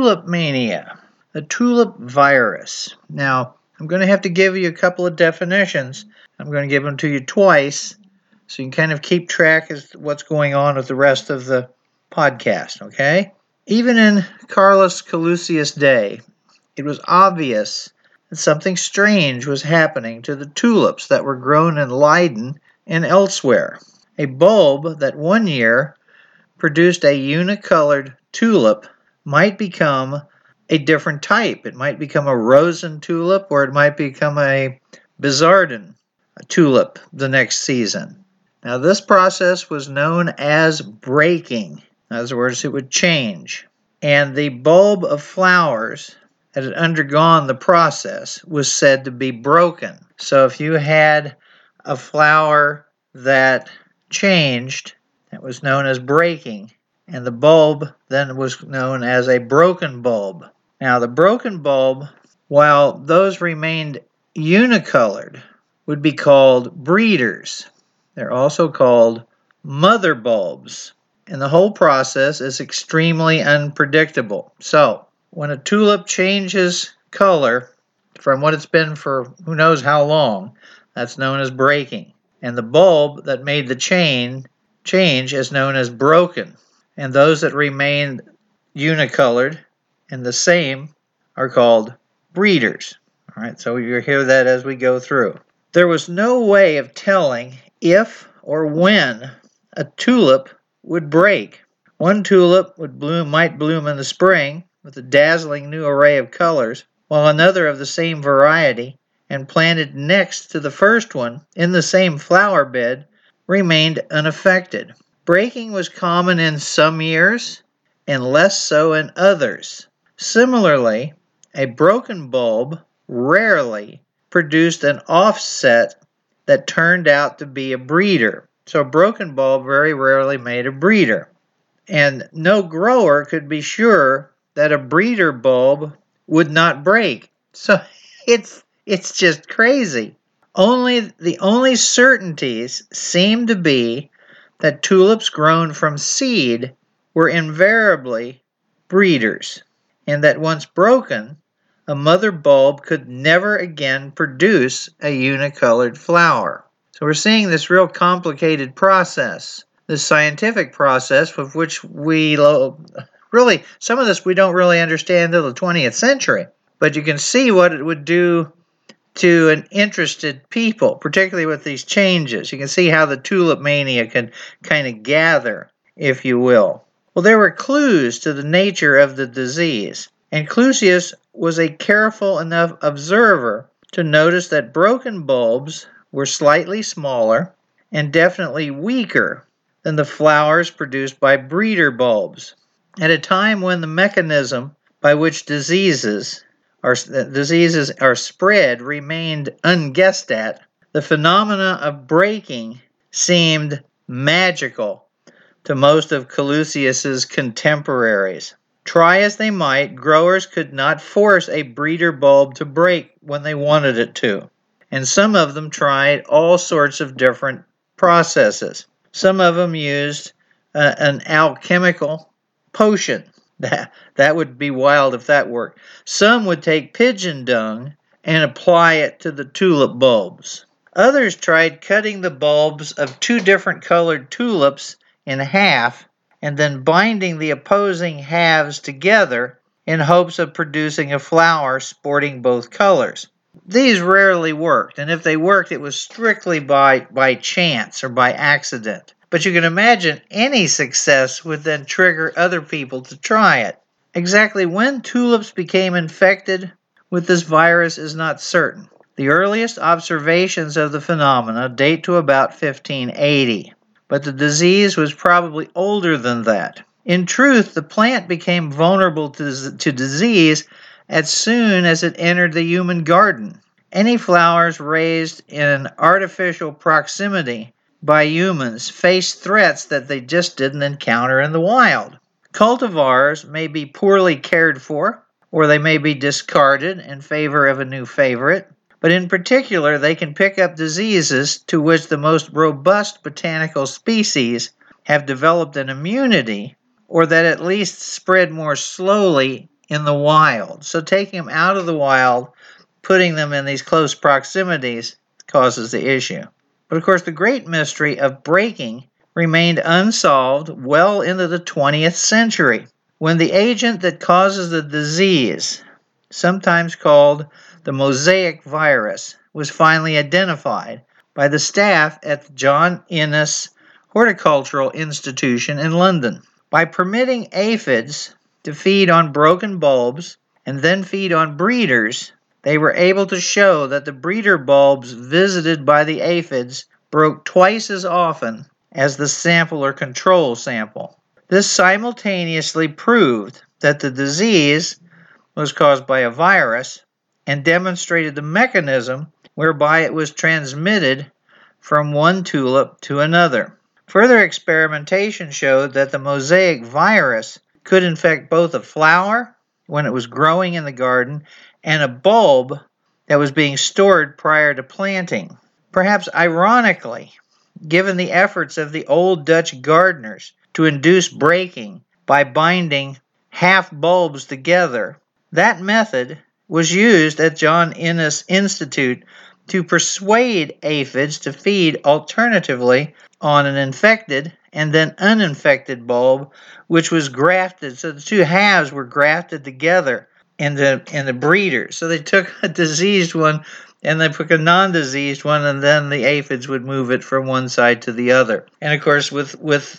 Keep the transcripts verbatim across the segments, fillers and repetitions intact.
tulip mania, the tulip virus. Now, I'm going to have to give you a couple of definitions. I'm going to give them to you twice so you can kind of keep track of what's going on with the rest of the podcast, okay? Even in Carolus Calusius' day, it was obvious that something strange was happening to the tulips that were grown in Leiden and elsewhere. A bulb that one year produced a unicolored tulip might become a different type. It might become a rosen tulip, or it might become a Bizarden tulip the next season. Now, this process was known as breaking. In other words, it would change. And the bulb of flowers that had undergone the process was said to be broken. So if you had a flower that changed, it was known as breaking, and the bulb then was known as a broken bulb. Now, the broken bulb, while those remained unicolored, would be called breeders. They're also called mother bulbs, and the whole process is extremely unpredictable. So, when a tulip changes color from what it's been for who knows how long, that's known as breaking. And the bulb that made the chain change is known as broken. And those that remain unicolored and the same are called breeders. All right, so you'll hear that as we go through. There was no way of telling if or when a tulip would break. One tulip would bloom, might bloom in the spring with a dazzling new array of colors, while another of the same variety, and planted next to the first one in the same flower bed, remained unaffected. Breaking was common in some years and less so in others. Similarly, a broken bulb rarely produced an offset that turned out to be a breeder. So a broken bulb very rarely made a breeder. And no grower could be sure that a breeder bulb would not break. So it's it's just crazy. Only the only certainties seem to be that tulips grown from seed were invariably breeders, and that once broken, a mother bulb could never again produce a unicolored flower. So we're seeing this real complicated process, this scientific process of which we really, some of this we don't really understand until the twentieth century. But you can see what it would do to an interested people, particularly with these changes. You can see how the tulip mania can kind of gather, if you will. Well, there were clues to the nature of the disease, and Clusius was a careful enough observer to notice that broken bulbs were slightly smaller and definitely weaker than the flowers produced by breeder bulbs. At a time when the mechanism by which diseases are, diseases are spread remained unguessed at, the phenomena of breaking seemed magical to most of Clusius's contemporaries. Try as they might, growers could not force a breeder bulb to break when they wanted it to. And some of them tried all sorts of different processes. Some of them used uh, an alchemical potion. That, that would be wild if that worked. Some would take pigeon dung and apply it to the tulip bulbs. Others tried cutting the bulbs of two different colored tulips in half and then binding the opposing halves together in hopes of producing a flower sporting both colors. These rarely worked, and if they worked, it was strictly by, by chance or by accident. But you can imagine any success would then trigger other people to try it. Exactly when tulips became infected with this virus is not certain. The earliest observations of the phenomena date to about fifteen eighty, but the disease was probably older than that. In truth, the plant became vulnerable to, to disease as soon as it entered the human garden. Any flowers raised in an artificial proximity by humans face threats that they just didn't encounter in the wild. Cultivars may be poorly cared for, or they may be discarded in favor of a new favorite, but in particular they can pick up diseases to which the most robust botanical species have developed an immunity, or that at least spread more slowly in the wild. So taking them out of the wild, putting them in these close proximities causes the issue. But of course, the great mystery of breaking remained unsolved well into the twentieth century, when the agent that causes the disease, sometimes called the mosaic virus, was finally identified by the staff at the John Innes Horticultural Institution in London. By permitting aphids to feed on broken bulbs and then feed on breeders, they were able to show that the breeder bulbs visited by the aphids broke twice as often as the sample or control sample. This simultaneously proved that the disease was caused by a virus and demonstrated the mechanism whereby it was transmitted from one tulip to another. Further experimentation showed that the mosaic virus could infect both a flower when it was growing in the garden and a bulb that was being stored prior to planting. Perhaps ironically, given the efforts of the old Dutch gardeners to induce breaking by binding half bulbs together, that method was used at John Innes Institute to persuade aphids to feed alternatively on an infected and then uninfected bulb, which was grafted. So the two halves were grafted together in the in the breeder. So they took a diseased one and they took a non-diseased one, and then the aphids would move it from one side to the other. And of course, with with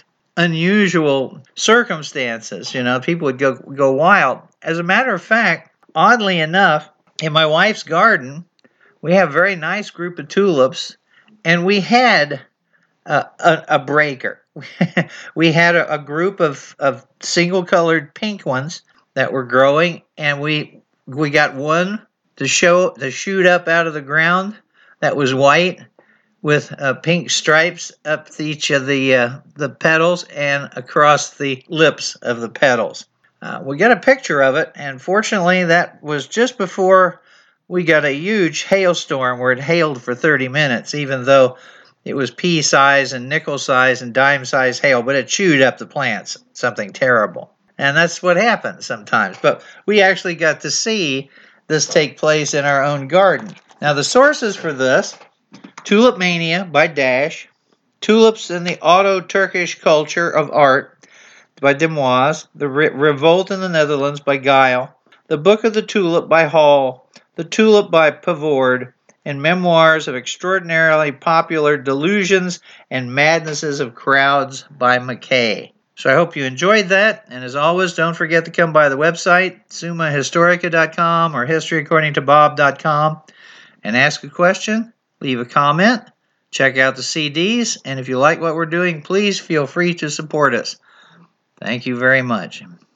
unusual circumstances, you know, people would go go wild. As a matter of fact, oddly enough, in my wife's garden, we have a very nice group of tulips, and we had uh, a, a breaker. We had a, a group of, of single-colored pink ones that were growing, and we we got one to show to shoot up out of the ground that was white with uh, pink stripes up each of the uh, the petals and across the lips of the petals. Uh, we got a picture of it, and fortunately, that was just before we got a huge hailstorm where it hailed for thirty minutes, even though it was pea size and nickel size and dime size hail, but it chewed up the plants, something terrible. And that's what happens sometimes. But we actually got to see this take place in our own garden. Now, the sources for this: Tulip Mania by Dash, Tulips in the Auto-Turkish Culture of Art by Demoise, The Re- Revolt in the Netherlands by Geil, The Book of the Tulip by Hall, The Tulip by Pavord, and Memoirs of Extraordinarily Popular Delusions and Madnesses of Crowds by Mackay. So I hope you enjoyed that, and as always, don't forget to come by the website, summa historica dot com or history according to bob dot com, and ask a question, leave a comment, check out the C Ds, and if you like what we're doing, please feel free to support us. Thank you very much.